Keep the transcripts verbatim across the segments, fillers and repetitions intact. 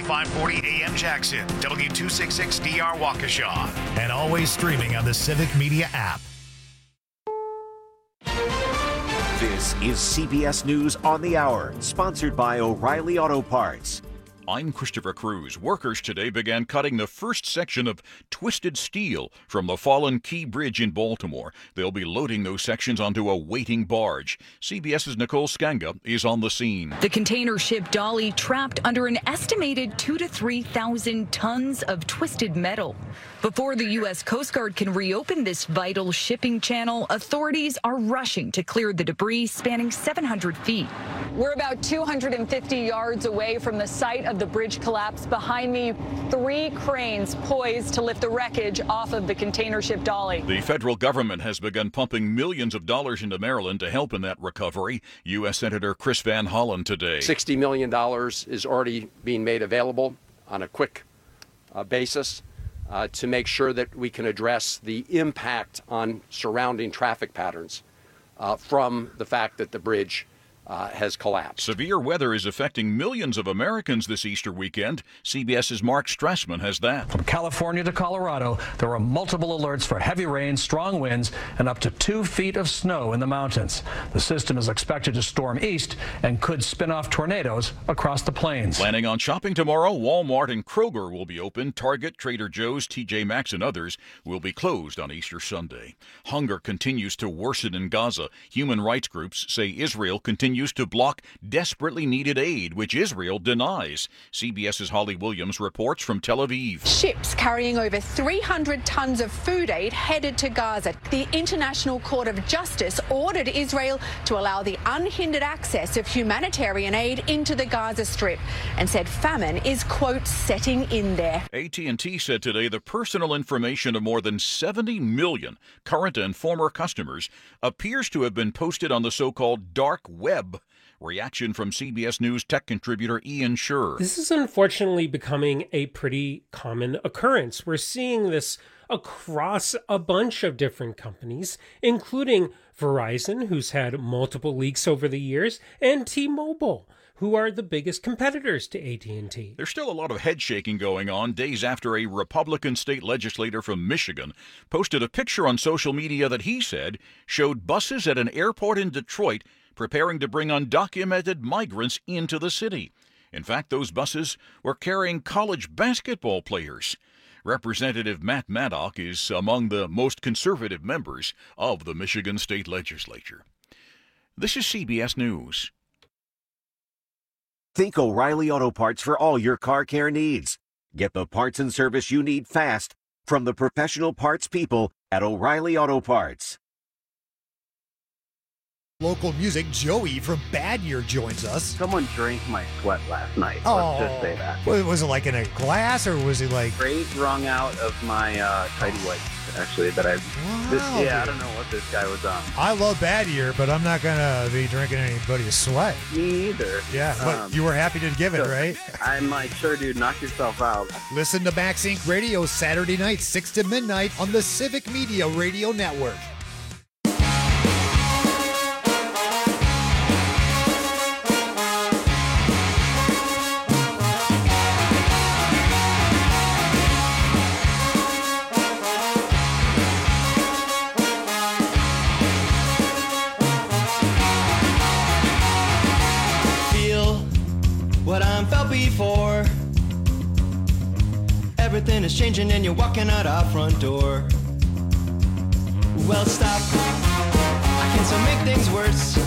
five forty A M Jackson, W two sixty-six D R Waukesha, and always streaming on the Civic Media app. This is C B S News on the Hour, sponsored by O'Reilly Auto Parts. I'm Christopher Cruz. Workers today began cutting the first section of twisted steel from the fallen Key Bridge in Baltimore. They'll be loading those sections onto a waiting barge. CBS's Nicole Skanga is on the scene. The container ship Dolly trapped under an estimated two to three thousand tons of twisted metal. Before the U S Coast Guard can reopen this vital shipping channel, authorities are rushing to clear the debris spanning seven hundred feet. We're about two hundred fifty yards away from the site of the bridge collapse. Behind me, three cranes poised to lift the wreckage off of the container ship Dolly. The federal government has begun pumping millions of dollars into Maryland to help in that recovery. U S Senator Chris Van Hollen today. sixty million dollars is already being made available on a quick uh, basis uh, to make sure that we can address the impact on surrounding traffic patterns uh, from the fact that the bridge Uh, has collapsed. Severe weather is affecting millions of Americans this Easter weekend. CBS's Mark Strassman has that. From California to Colorado, there are multiple alerts for heavy rain, strong winds, and up to two feet of snow in the mountains. The system is expected to storm east and could spin off tornadoes across the plains. Planning on shopping tomorrow, Walmart and Kroger will be open. Target, Trader Joe's, T J Maxx, and others will be closed on Easter Sunday. Hunger continues to worsen in Gaza. Human rights groups say Israel continues to block desperately needed aid, which Israel denies. CBS's Holly Williams reports from Tel Aviv. Ships carrying over three hundred tons of food aid headed to Gaza. The International Court of Justice ordered Israel to allow the unhindered access of humanitarian aid into the Gaza Strip and said famine is, quote, setting in there. A T and T said today the personal information of more than seventy million current and former customers appears to have been posted on the so-called dark web. Reaction from C B S News tech contributor Ian Scherr. This is unfortunately becoming a pretty common occurrence. We're seeing this across a bunch of different companies, including Verizon, who's had multiple leaks over the years, and T-Mobile, who are the biggest competitors to A T and T. There's still a lot of head shaking going on days after a Republican state legislator from Michigan posted a picture on social media that he said showed buses at an airport in Detroit preparing to bring undocumented migrants into the city. In fact, those buses were carrying college basketball players. Representative Matt Maddock is among the most conservative members of the Michigan State Legislature. This is C B S News. Think O'Reilly Auto Parts for all your car care needs. Get the parts and service you need fast from the professional parts people at O'Reilly Auto Parts. Local music, Joey from Bad Year joins us. Someone drank my sweat last night. Oh, let's just say that. Was it like in a glass, or was it like... Straight wrung out of my uh, tidy whites, actually, that I... Wow, this, yeah, dude. I don't know what this guy was on. I love Bad Year, but I'm not going to be drinking anybody's sweat. Me either. Yeah, but Um, you were happy to give it, so right? I'm like, sure, dude, knock yourself out. Listen to Max Incorporated. Radio Saturday night, six to midnight on the Civic Media Radio Network. What I'm felt before. Everything is changing and you're walking out our front door. Well, stop. I can still make things worse.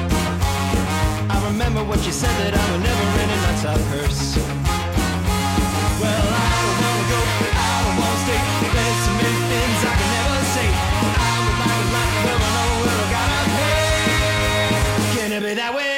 I remember what you said, that I would never in a nutsout curse. Well, I don't wanna go, I don't wanna stay. There's so many things I can never say. I would like a life where I know where I gotta pay. Can it be that way?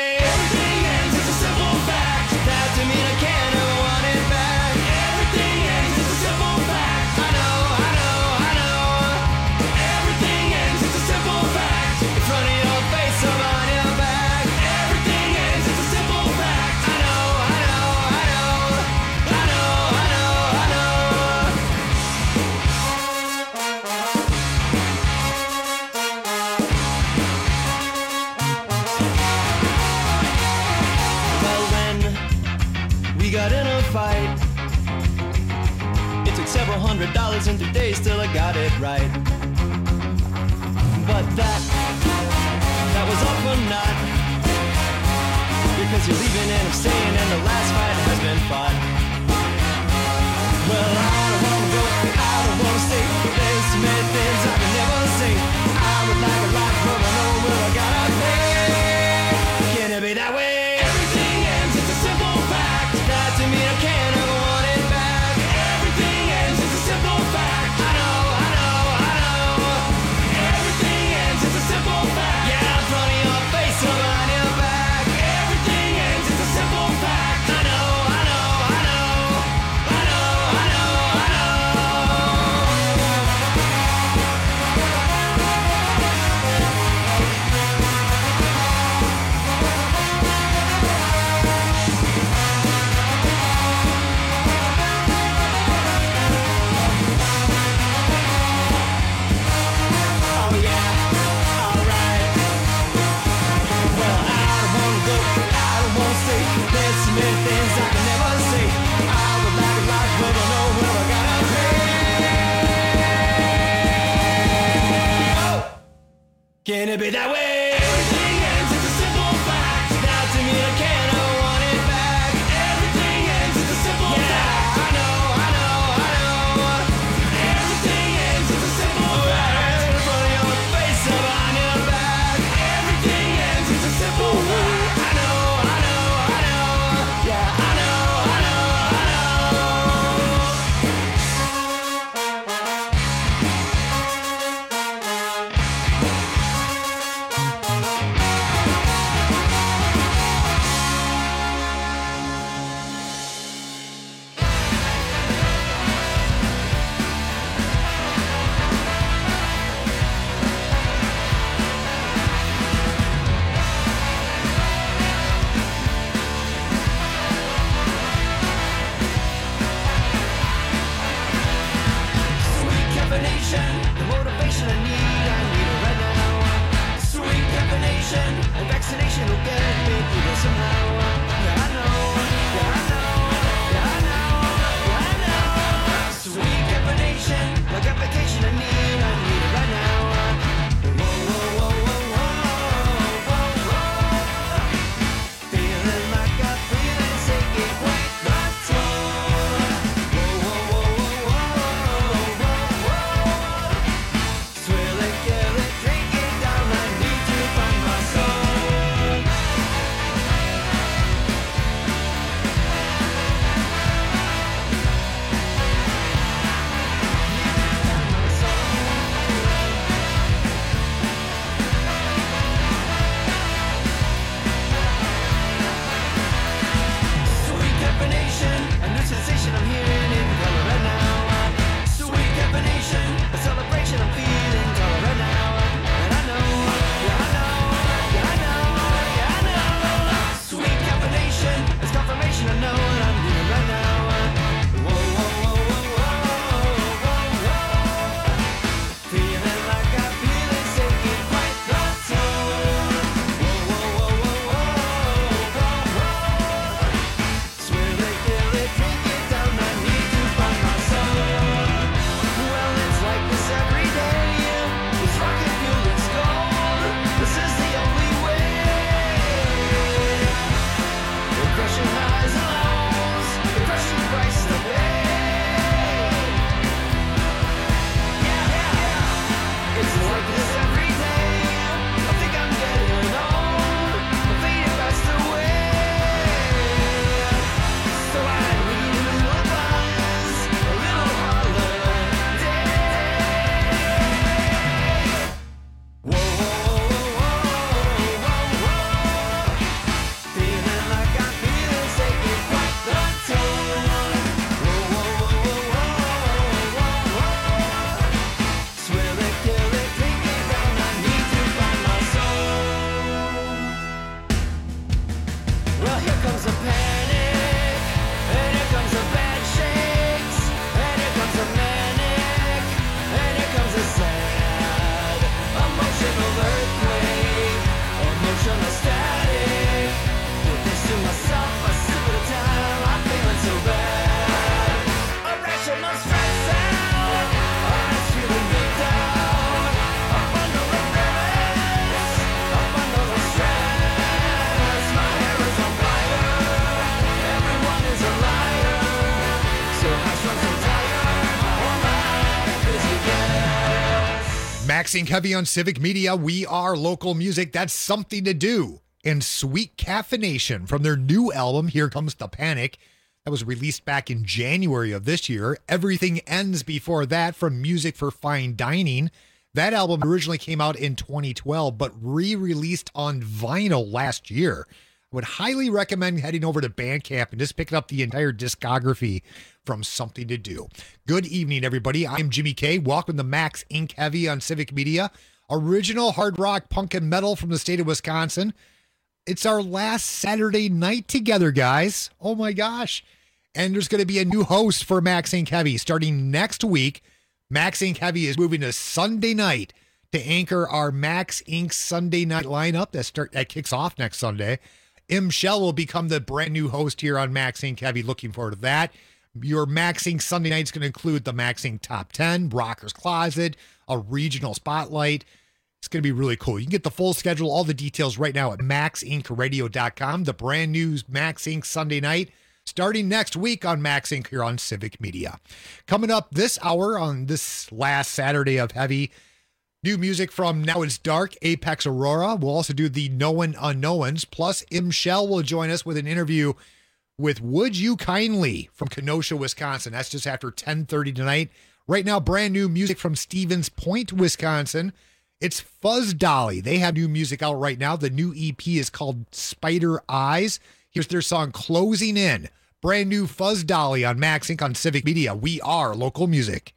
several hundred dollars in two days till I got it right. But that, that was all for naught, because you're leaving and I'm staying and the last fight has been fought. Well, I don't wanna go, I don't wanna stay, there's so many things I can never say. I would like a life, but I know what I gotta pay. Can it be that way? Everything ends, it's a simple fact. That to me I can't ever want it back. Everything ends, it's a simple fact. I know, I know, I know. Everything ends, it's a simple fact. Yeah, in front of your face or behind your back. Everything ends, it's a simple fact. I know, I know, I know. I know, I know, I know. Oh yeah, alright. Well, I don't wanna go, I don't wanna stay. There's so many things I can never say. I would like a life, but I know where I gotta pay. Oh, can it be that way? Everything ends, it's a simple fact. Now to me I can't ever want it back. Everything ends, it's a simple fact. I know, I know, I know. Everything ends, it's a simple fact. In front of your face or behind your back. Everything ends, it's a simple fact. I know, I know, I know. Yeah, I know, I know, I know. Max Inc Heavy on Civic Media. We are local music. That's Something to Do. And Sweet Caffeination from their new album, Here Comes the Panic. That was released back in January of this year. Everything Ends before that from Music for Fine Dining. That album originally came out in twenty twelve, but re-released on vinyl last year. I would highly recommend heading over to Bandcamp and just picking up the entire discography from Something to Do. Good evening, everybody. I'm Jimmy K. Welcome to Max Inc Heavy on Civic Media. Original hard rock, punk, and metal from the state of Wisconsin. It's our last Saturday night together, guys. Oh my gosh. And there's going to be a new host for Max Inc Heavy starting next week. Max Inc Heavy is moving to Sunday night to anchor our Max Inc Sunday night lineup that start that kicks off next Sunday. M. Shell will become the brand new host here on Max Inc Heavy. Looking forward to that. Your Max Inc Sunday night is going to include the Max Inc Top ten, Rocker's Closet, a regional spotlight. It's going to be really cool. You can get the full schedule, all the details right now at max inc radio dot com. The brand new Max Inc Sunday night starting next week on Max Inc here on Civic Media. Coming up this hour on this last Saturday of Heavy, new music from Now It's Dark, Apex Aurora. We'll also do the Known Unknowns. Plus, M. Shell will join us with an interview with Would You Kindly from Kenosha, Wisconsin. That's just after ten thirty tonight. Right now, brand new music from Stevens Point, Wisconsin. It's Fuzz Dolly. They have new music out right now. The new E P is called Spider Eyes. Here's their song Closing In. Brand new Fuzz Dolly on Max Inc on Civic Media. We are local music.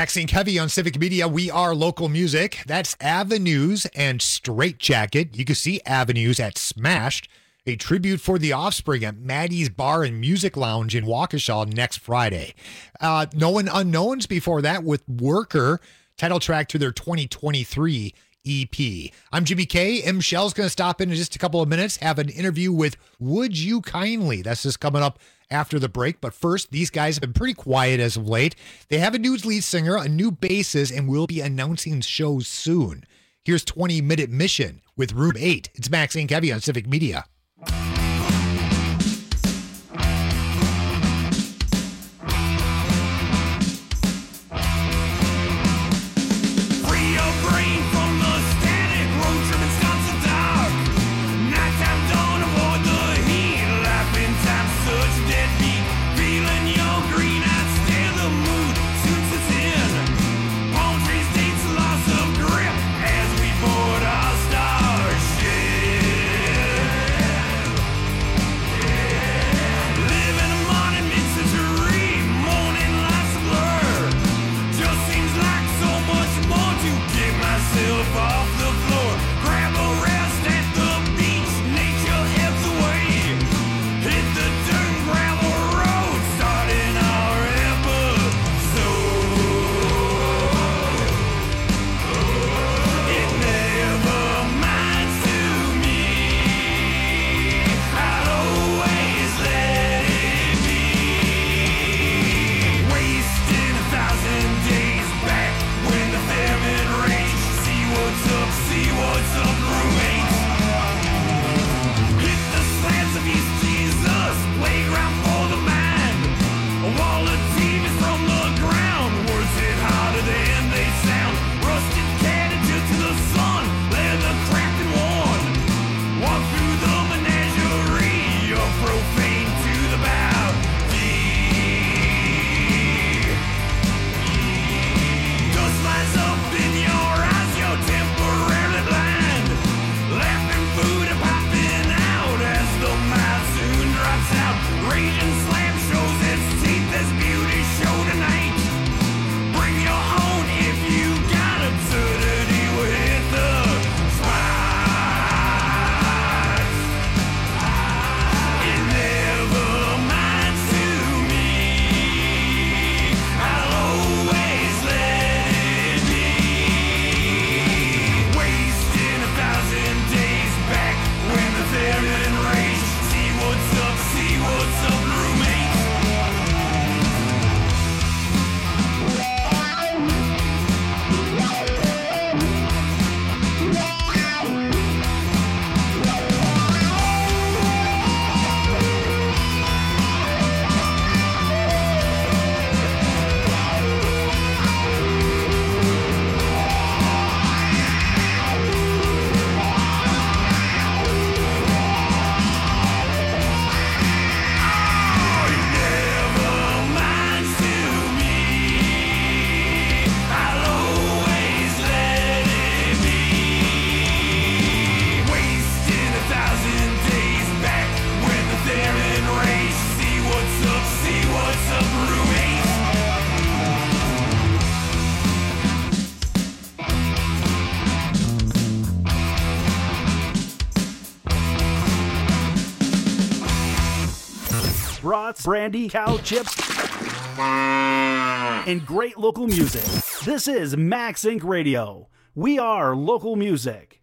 Max and Kevy on Civic Media. We are local music. That's Avenues and Straight Jacket. You can see Avenues at Smashed, a tribute for the Offspring at Maddie's Bar and Music Lounge in Waukesha next Friday. Uh, Known Unknowns before that with Worker, title track to their twenty twenty-three E P. I'm Jimmy K. M. Shell's going to stop in in just a couple of minutes, have an interview with Would You Kindly. That's just coming up after the break. But first, these guys have been pretty quiet as of late. They have a new lead singer, a new bassist, and will be announcing shows soon. Here's twenty minute Mission with Room eight. It's Max and Kevy on Civic Media. Brats, brandy, cow chips, and great local music. This is Max Inc Radio. We are local music.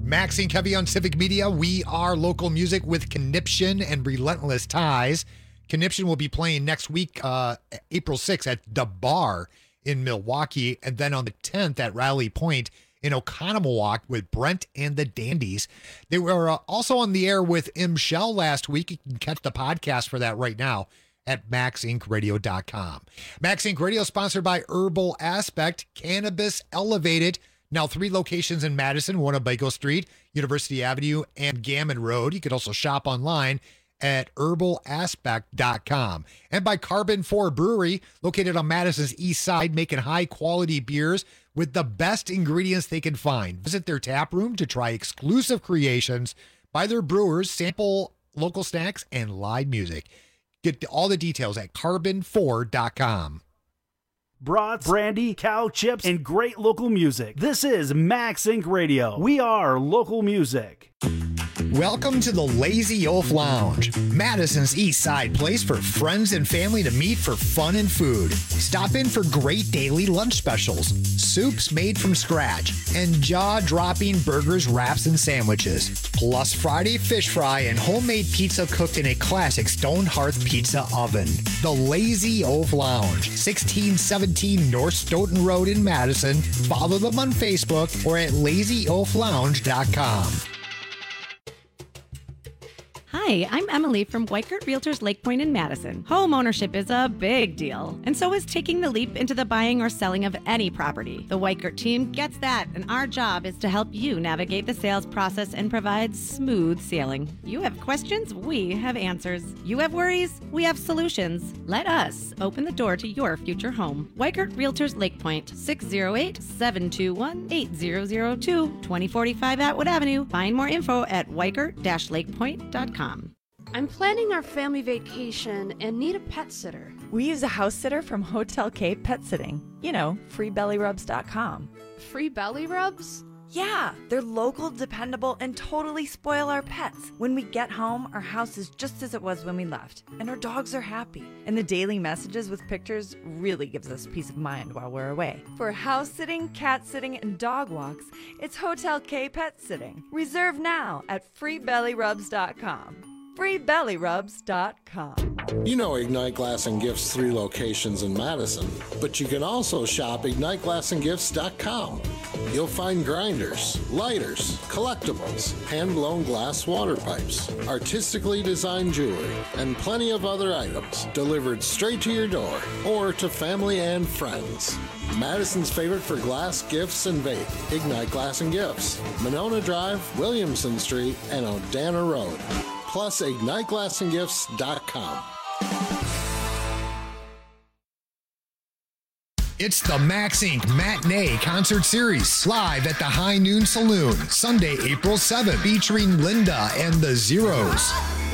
Max Inc Heavy on Civic Media. We are local music with Conniption and Relentless Ties. Conniption will be playing next week, uh, April sixth at The Bar in Milwaukee, and then on the tenth at Rally Point in Oconomowoc with Brent and the Dandies. They were uh, also on the air with M. Shell last week. You can catch the podcast for that right now at max inc radio dot com. Max Inc Radio sponsored by Herbal Aspect, Cannabis Elevated. Now three locations in Madison, Winnebago Street, University Avenue, and Gammon Road. You could also shop online at herbal aspect dot com. And by Carbon four Brewery, located on Madison's east side, making high-quality beers with the best ingredients they can find. Visit their tap room to try exclusive creations by their brewers, sample local snacks, and live music. Get all the details at carbon four dot com. Brats, brandy, cow chips, and great local music. This is Max Inc Radio. We are local music. Welcome to the Lazy Oaf Lounge, Madison's East Side place for friends and family to meet for fun and food. Stop in for great daily lunch specials, soups made from scratch, and jaw-dropping burgers, wraps, and sandwiches. Plus Friday fish fry and homemade pizza cooked in a classic stone hearth pizza oven. The Lazy Oaf Lounge, sixteen seventeen North Stoughton Road in Madison. Follow them on Facebook or at lazy oaf lounge dot com. Hi, I'm Emily from Weichert Realtors Lake Point in Madison. Home ownership is a big deal, and so is taking the leap into the buying or selling of any property. The Weichert team gets that, and our job is to help you navigate the sales process and provide smooth sailing. You have questions, we have answers. You have worries, we have solutions. Let us open the door to your future home. Weichert Realtors Lake Point, six oh eight, seven two one, eight zero zero two, twenty forty-five Atwood Avenue. Find more info at weichert dash lake point dot com. I'm planning our family vacation and need a pet sitter. We use a house sitter from Hotel K Pet Sitting. You know, free belly rubs dot com. Free belly rubs? Yeah, they're local, dependable, and totally spoil our pets. When we get home, our house is just as it was when we left, and our dogs are happy. And the daily messages with pictures really gives us peace of mind while we're away. For house sitting, cat sitting, and dog walks, it's Hotel K Pet Sitting. Reserve now at free belly rubs dot com. free belly rubs dot com. You know Ignite Glass and Gifts' three locations in Madison, but you can also shop ignite glass and gifts dot com. You'll find grinders, lighters, collectibles, hand-blown glass water pipes, artistically designed jewelry, and plenty of other items delivered straight to your door or to family and friends. Madison's favorite for glass, gifts, and vape, Ignite Glass and Gifts, Monona Drive, Williamson Street, and Odana Road. Plus ignite glass and gifts dot com. It's the Max Inc Matinee Concert Series, live at the High Noon Saloon, Sunday, April seventh, featuring Linda and the Zeros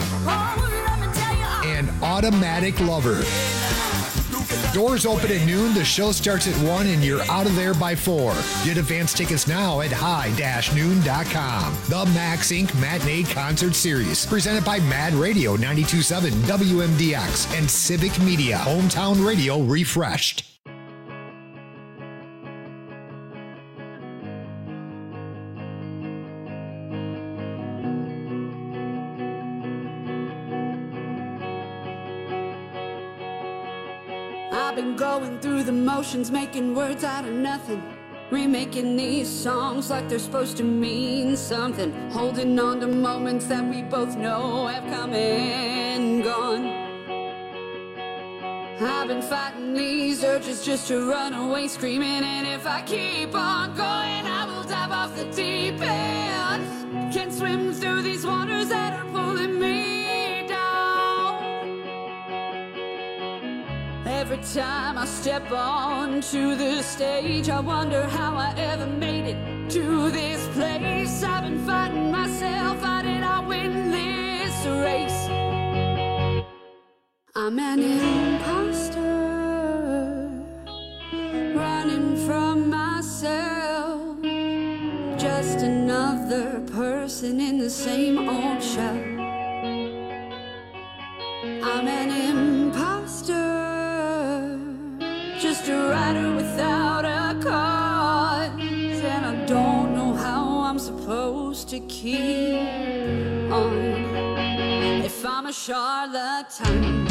and Automatic Lover. Doors open at noon, the show starts at one, and you're out of there by four. Get advance tickets now at high dash noon dot com. The Max Inc Matinee Concert Series, presented by Mad Radio ninety-two point seven W M D X and Civic Media, Hometown Radio refreshed. I've been going through the motions, making words out of nothing, remaking these songs like they're supposed to mean something, holding on to moments that we both know have come and gone. I've been fighting these urges just to run away screaming, and if I keep on going I will dive off the deep end. Can't swim through these waters that are pulling me down. Every time I step onto the stage, I wonder how I ever made it to this place. I've been fighting myself, how did I win this race? I'm an imposter, running from myself, just another person in the same old show. I'm an imposter, just a writer without a cause, and I don't know how I'm supposed to keep on if I'm a charlatan.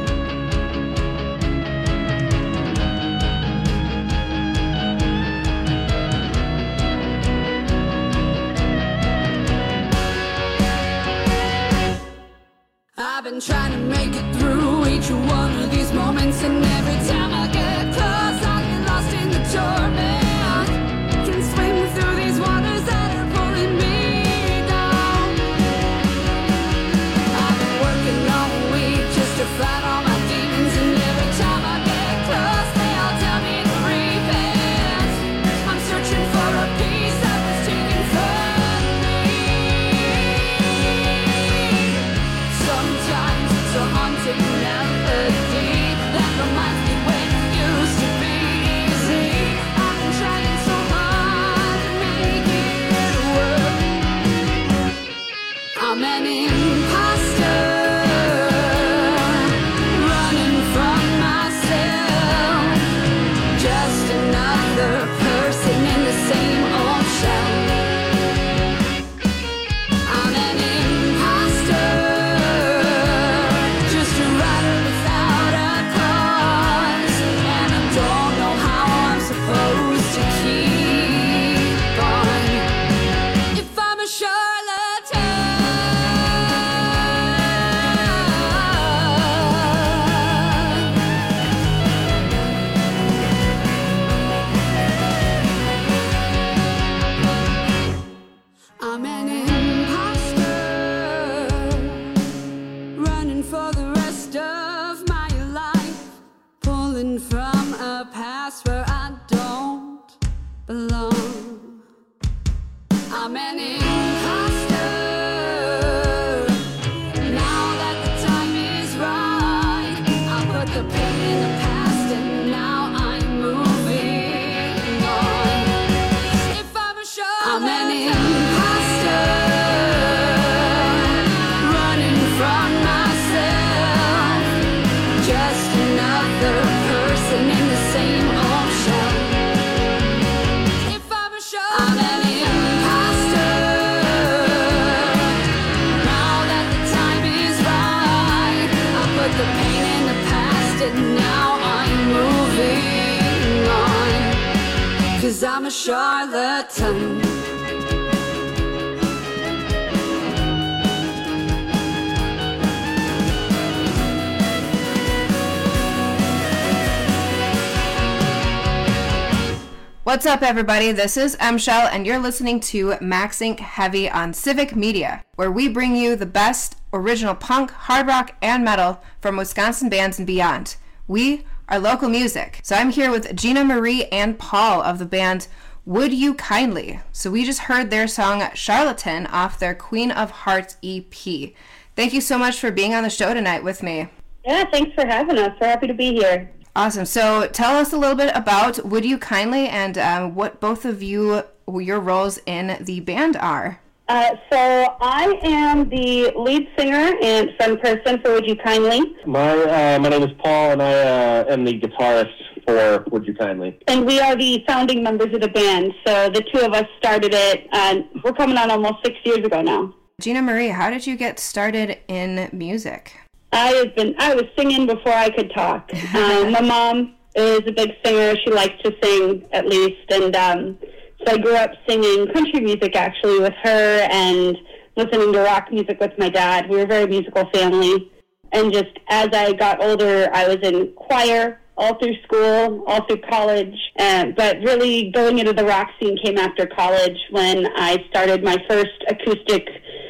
I've been trying to make it through each one of these moments, and every time I get close, I get lost in the torment. Can swim through these waters that are pulling me down. I've been working all week just to fight all my demons, and every time I get close, they all tell me to repent. I'm searching for a piece that was taken from me. Sometimes it's a haunting melody that reminds me when it used to be easy. I've been trying so hard to make it work. I'm an imposter, running from myself, just another person in the same old shell. I'm an imposter, just a writer without a cause, and I don't know how I'm supposed to keep on if I'm a charlatan. I'm an imposter, running for the rest of my life, pulling from a past where I don't belong. I'm an imposter, now that the time is right. I put the pain in the past and now I'm moving on. If I'm a charlatan, I'm an imposter, running from myself, just another person in the same old shell. If I'm a charlatan, I'm an imposter, now that the time is right. I put the pain in the past and now I'm moving on, 'cause I'm a charlatan. What's up, everybody? This is M-Shell, and you're listening to Maxing Heavy on Civic Media, where we bring you the best original punk, hard rock, and metal from Wisconsin bands and beyond. We are local music. So I'm here with Gina Marie and Paul of the band Would You Kindly. So we just heard their song Charlatan off their Queen of Hearts E P. Thank you so much for being on the show tonight with me. Yeah, thanks for having us. We're happy to be here. Awesome. So tell us a little bit about Would You Kindly and um, what both of you, your roles in the band are. Uh, so I am the lead singer and front person for Would You Kindly. My uh, my name is Paul, and I uh, am the guitarist for Would You Kindly. And we are the founding members of the band. So the two of us started it, and we're coming on almost six years ago now. Gina Marie, how did you get started in music? I have been. I was singing before I could talk. Um, my mom is a big singer. She likes to sing, at least, and um, so I grew up singing country music, actually, with her, and listening to rock music with my dad. We were a very musical family, and just as I got older, I was in choir all through school, all through college, uh, but really going into the rock scene came after college when I started my first acoustic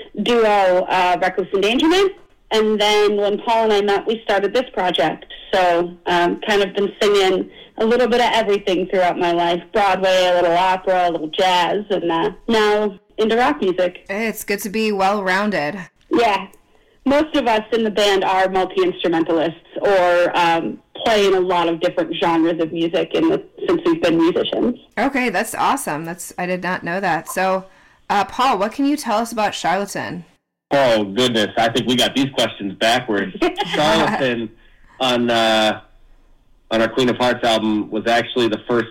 duo, uh, Reckless Endangerment. And then when Paul and I met, we started this project. So um, kind of been singing a little bit of everything throughout my life. Broadway, a little opera, a little jazz, and uh, now into rock music. It's good to be well-rounded. Yeah. Most of us in the band are multi-instrumentalists or um, play in a lot of different genres of music in the, since we've been musicians. Okay, that's awesome. That's I did not know that. So, uh, Paul, what can you tell us about Charlatan? Oh, goodness. I think we got these questions backwards. Charlatan on uh, on our Queen of Hearts album was actually the first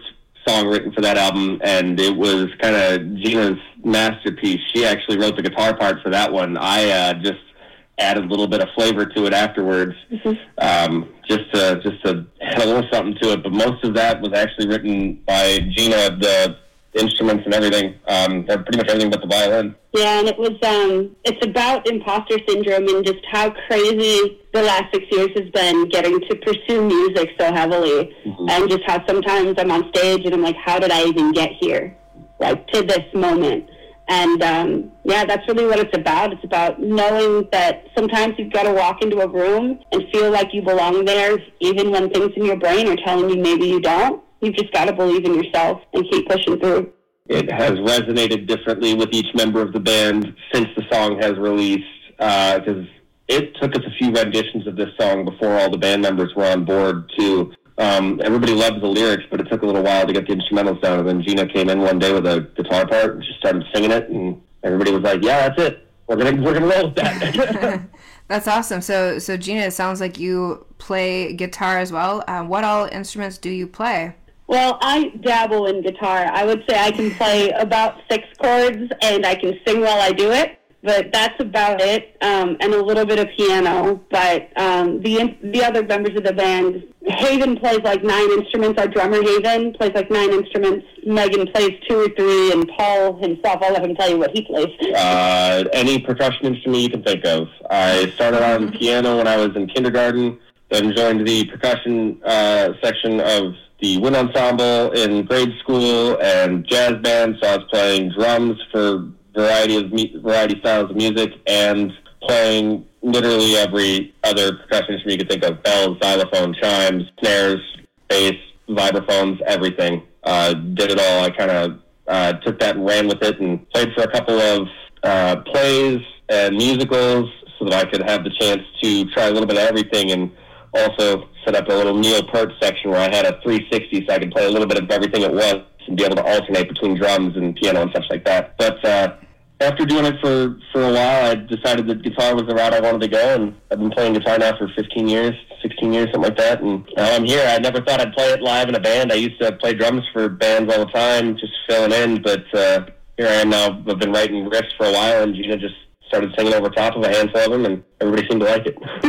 song written for that album, and it was kind of Gina's masterpiece. She actually wrote the guitar part for that one. I uh, just added a little bit of flavor to it afterwards, mm-hmm. um, just to just to add a little something to it. But most of that was actually written by Gina, the instruments and everything, um, pretty much everything but the violin. Yeah, and it was, um, it's about imposter syndrome and just how crazy the last six years has been getting to pursue music so heavily. Mm-hmm. And just how sometimes I'm on stage and I'm like, how did I even get here? Like, to this moment. And, um, yeah, that's really what it's about. It's about knowing that sometimes you've got to walk into a room and feel like you belong there, even when things in your brain are telling you maybe you don't. You've just got to believe in yourself and keep pushing through. It has resonated differently with each member of the band since the song has released, because uh, it took us a few renditions of this song before all the band members were on board, too. Um, everybody loved the lyrics, but it took a little while to get the instrumentals down, and then Gina came in one day with a guitar part and just started singing it, and everybody was like, yeah, that's it. We're gonna we're gonna roll with that. That's awesome. So, so Gina, it sounds like you play guitar as well. Uh, what all instruments do you play? Well, I dabble in guitar. I would say I can play about six chords, and I can sing while I do it, but that's about it, um, and a little bit of piano. But um, the the other members of the band, Haven plays like nine instruments. Our drummer, Haven, plays like nine instruments. Megan plays two or three, and Paul himself, I'll let him tell you what he plays. Uh, any percussion instrument you can think of. I started on piano when I was in kindergarten, then joined the percussion uh, section of the wind ensemble in grade school and jazz band, so I was playing drums for variety of me- variety styles of music and playing literally every other percussion instrument you could think of: bells, xylophone, chimes, snares, bass, vibraphones, everything. Uh, did it all. I kind of uh, took that and ran with it and played for a couple of uh, plays and musicals so that I could have the chance to try a little bit of everything, and also set up a little Neil Peart section where I had a three sixty so I could play a little bit of everything at once and be able to alternate between drums and piano and such like that. But uh, after doing it for, for a while, I decided that guitar was the route I wanted to go, and I've been playing guitar now for fifteen years, sixteen years, something like that, and now I'm here. I never thought I'd play it live in a band. I used to play drums for bands all the time, just filling in, but uh, here I am now. I've been writing riffs for a while, and Gina just started singing over top of a handful of them, and everybody seemed to like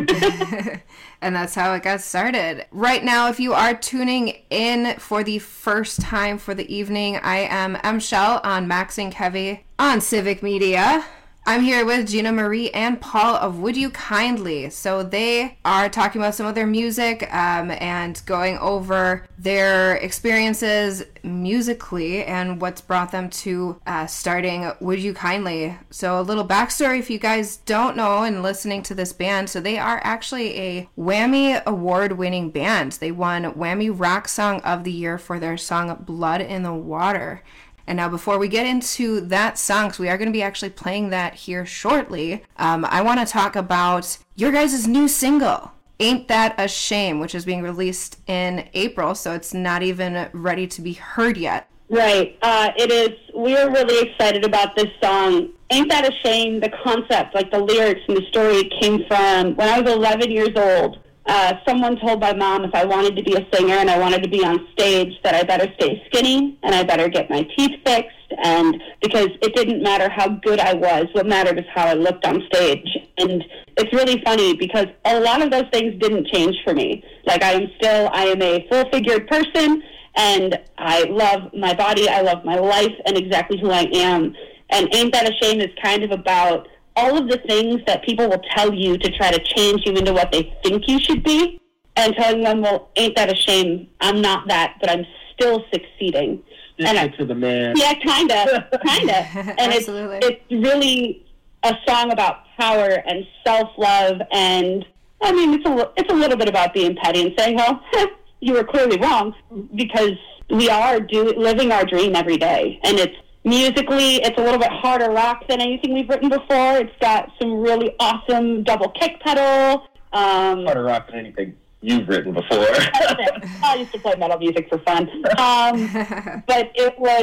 it. And that's how it got started. Right now, if you are tuning in for the first time for the evening, I am M. Shell on Maxing Heavy on Civic Media. I'm here with Gina Marie and Paul of Would You Kindly. So they are talking about some of their music um, and going over their experiences musically and what's brought them to uh, starting Would You Kindly. So a little backstory if you guys don't know and listening to this band. So they are actually a Whammy award-winning band. They won Whammy Rock Song of the Year for their song Blood in the Water. And now before we get into that song, because we are going to be actually playing that here shortly, um, I want to talk about your guys' new single, Ain't That a Shame, which is being released in April, so it's not even ready to be heard yet. Right. Uh, it is. We are really excited about this song. Ain't That a Shame, the concept, like the lyrics and the story came from when I was eleven years old. Uh, someone told my mom if I wanted to be a singer and I wanted to be on stage that I better stay skinny and I better get my teeth fixed, and because it didn't matter how good I was, what mattered is how I looked on stage. And it's really funny because a lot of those things didn't change for me. Like I am still, I am a full-figured person, and I love my body, I love my life and exactly who I am. And Ain't That a Shame is kind of about all of the things that people will tell you to try to change you into what they think you should be, and telling them, well, ain't that a shame? I'm not that, but I'm still succeeding. Stick and it I, to the man. Yeah, kind of, kind of. And it's, it's really a song about power and self-love, and, I mean, it's a, it's a little bit about being petty and saying, well, you were clearly wrong, because we are do, living our dream every day, and it's musically, it's a little bit harder rock than anything we've written before. It's got some really awesome double kick pedal. Um, harder rock than anything you've written before. I used to play metal music for fun. Um, but it was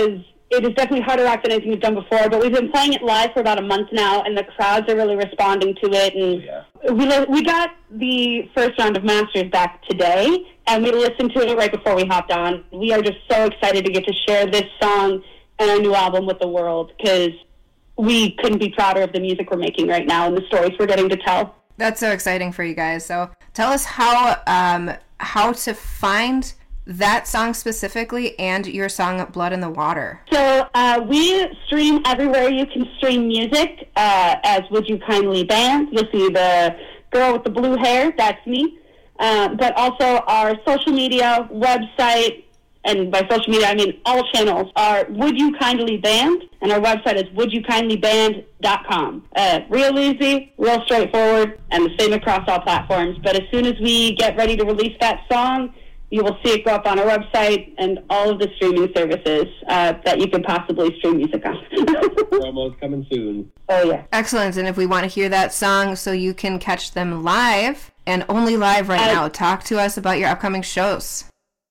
it is definitely harder rock than anything we've done before, but we've been playing it live for about a month now, and the crowds are really responding to it. And yeah. we we got the first round of masters back today, and we listened to it right before we hopped on. We are just so excited to get to share this song and our new album with the world, because we couldn't be prouder of the music we're making right now and the stories we're getting to tell. That's so exciting for you guys. So tell us how um, how to find that song specifically and your song Blood in the Water. So uh, we stream everywhere you can stream music uh, as Would You Kindly Band. You'll see the girl with the blue hair, that's me. Uh, but also our social media, website, and by social media I mean all channels, are Would You Kindly Band, and our website is would you kindly band dot com. Uh, real easy, real straightforward, and the same across all platforms. But as soon as we get ready to release that song, you will see it go up on our website and all of the streaming services uh, that you could possibly stream music on. Promo's coming soon. Oh, yeah. Excellent. And if we want to hear that song so you can catch them live, and only live right uh, now, talk to us about your upcoming shows.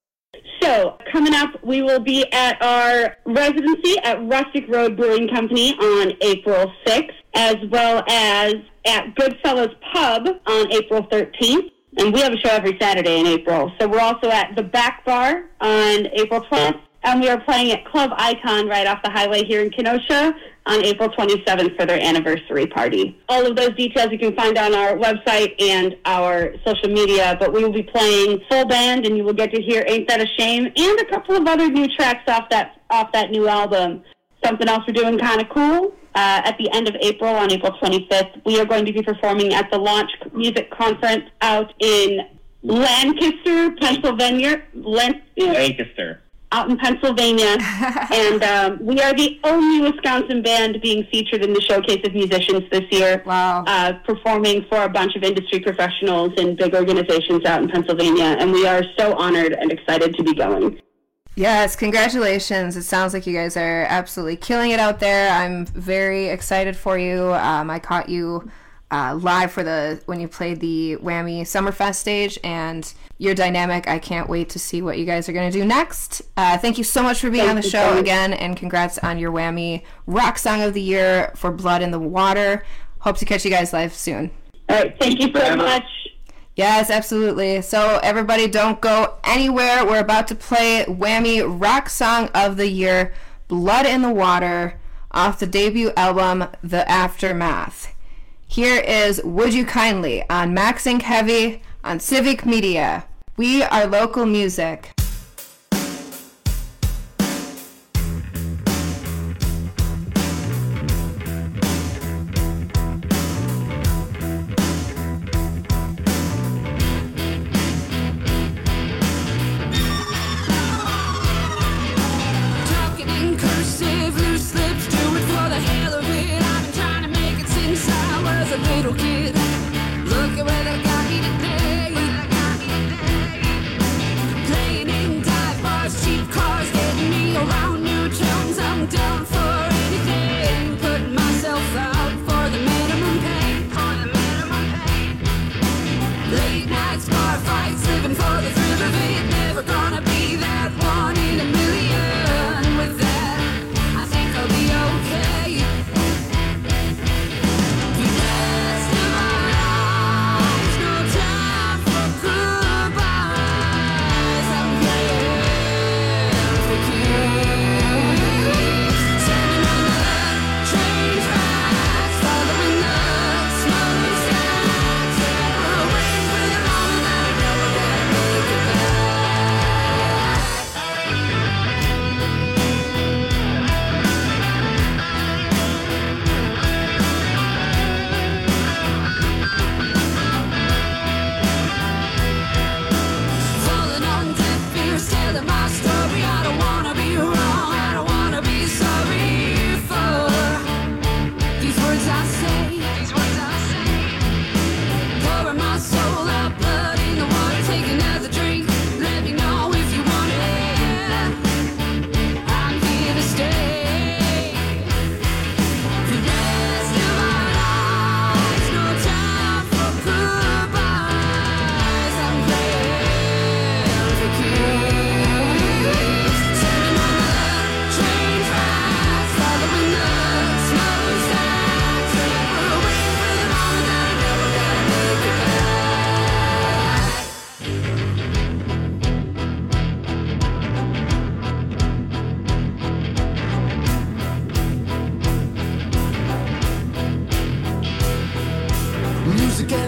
So, coming up, we will be at our residency at Rustic Road Brewing Company on April sixth, as well as at Goodfellas Pub on April thirteenth. And we have a show every Saturday in April. So we're also at the Back Bar on April twelfth. And we are playing at Club Icon right off the highway here in Kenosha on April twenty-seventh for their anniversary party. All of those details you can find on our website and our social media. But we will be playing full band, and you will get to hear Ain't That a Shame and a couple of other new tracks off that off that new album. Something else we're doing kind of cool. Uh, at the end of April, on April twenty-fifth, we are going to be performing at the Launch Music Conference out in Lancaster, Pennsylvania. Lan- Lancaster. Out in Pennsylvania. And um, we are the only Wisconsin band being featured in the Showcase of Musicians this year. Wow. Uh, performing for a bunch of industry professionals and big organizations out in Pennsylvania. And we are so honored and excited to be going. Yes, congratulations. It sounds like you guys are absolutely killing it out there. I'm very excited for you. Um, I caught you uh, live for the when you played the Whammy Summerfest stage, and your dynamic. I can't wait to see what you guys are going to do next. Uh, thank you so much for being thank on the you, show thanks. again, and congrats on your Whammy Rock Song of the Year for Blood in the Water. Hope to catch you guys live soon. All right, thank you so much. Yes, absolutely. So everybody don't go anywhere. We're about to play Whammy Rock Song of the Year, Blood in the Water, off the debut album, The Aftermath. Here is Would You Kindly on Maxing Heavy on Civic Media. We are local music. Little kid, look at where they got me today. Playing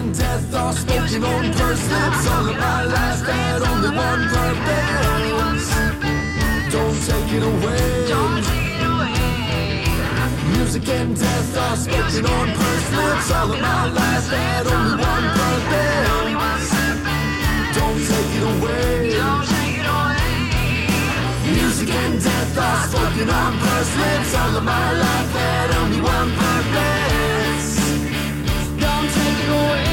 and death are spoken on pursed lips. All of my life had only one purpose. Don't take it away. Don't take it away. Music and death are spoken on pursed lips. All of my life had only one purpose. Don't take it away. Don't take it away. Music and death are spoken on pursed lips. All of my life had only one purpose. Don't take it away.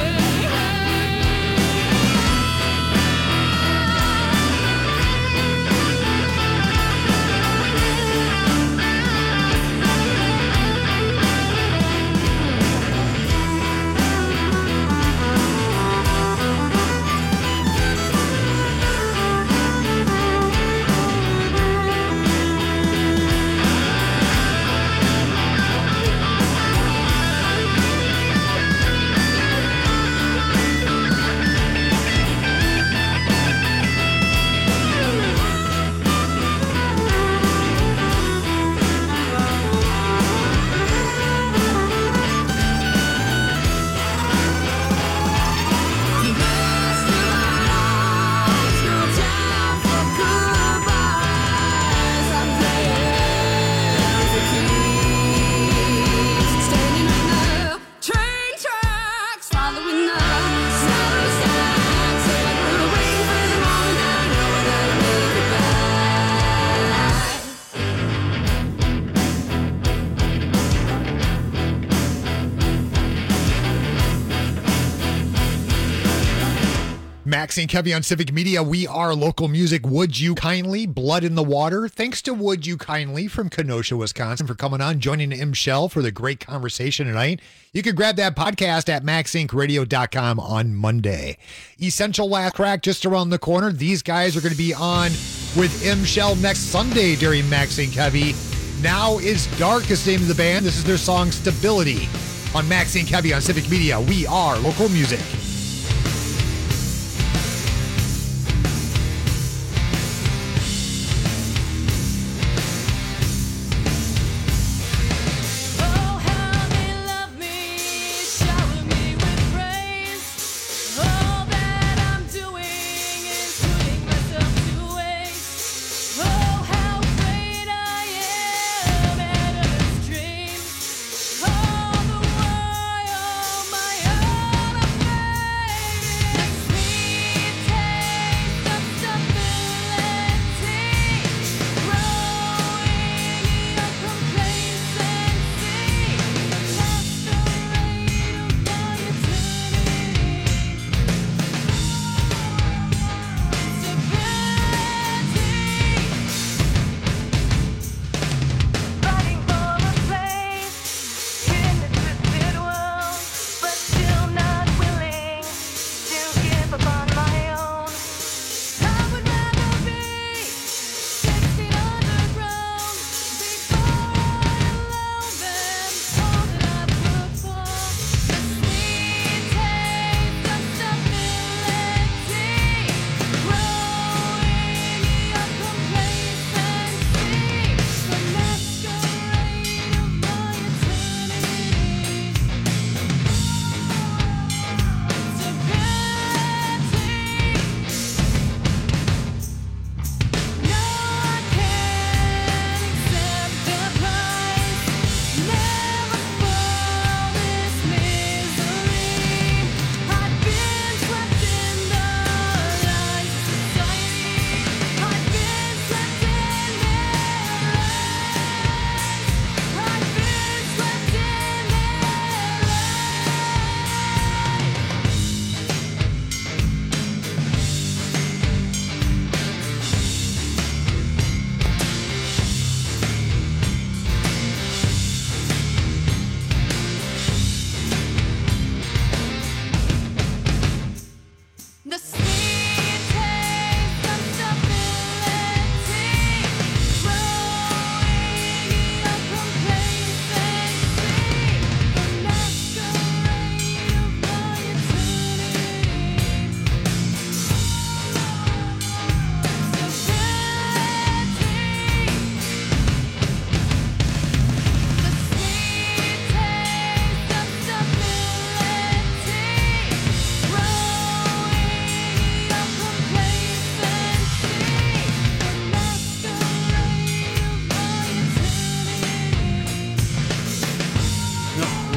Max and Kevy on Civic Media. We are local music. Would You Kindly, Blood in the Water. Thanks to Would You Kindly from Kenosha, Wisconsin for coming on, joining M. Shell for the great conversation tonight. You can grab that podcast at max inc radio dot com on Monday. Essential Last Crack just around the corner. These guys are going to be on with M. Shell next Sunday during Max and Kevy. Now is Dark is the name of the band. This is their song Stability on Max and Kevy on Civic Media. We are local music. Oh, my own affair.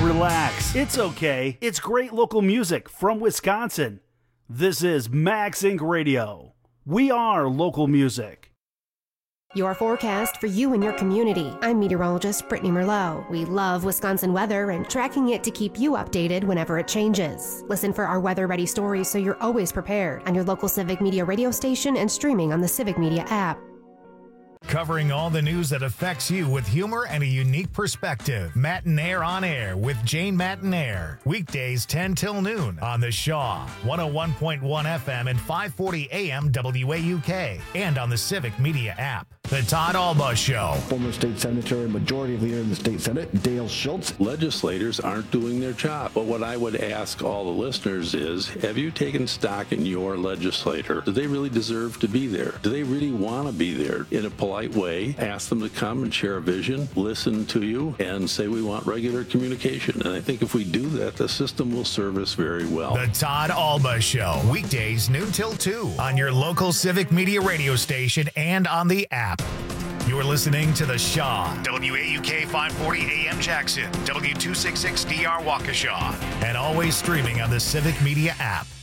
Relax. It's okay. It's great local music from Wisconsin. This is Max Inc Radio. We are local music. Your forecast for you and your community. I'm meteorologist Brittany Merlot. We love Wisconsin weather and tracking it to keep you updated whenever it changes. Listen for our weather-ready stories so you're always prepared on your local Civic Media radio station and streaming on the Civic Media app. Covering all the news that affects you with humor and a unique perspective. Matinaire on Air with Jane Matinaire. Weekdays ten till noon on the Shaw, one oh one point one F M and five forty A M W A U K, and on the Civic Media app. The Todd Alba Show. Former state senator and majority leader in the state senate, Dale Schultz. Legislators aren't doing their job. But what I would ask all the listeners is, have you taken stock in your legislator? Do they really deserve to be there? Do they really want to be there? In a polite way, ask them to come and share a vision, listen to you, and say we want regular communication. And I think if we do that, the system will serve us very well. The Todd Alba Show. Weekdays noon till two on your local Civic Media radio station and on the app. You're listening to The Shaw, W A U K five forty A M Jackson, W two sixty-six D R Waukesha, and always streaming on the Civic Media app.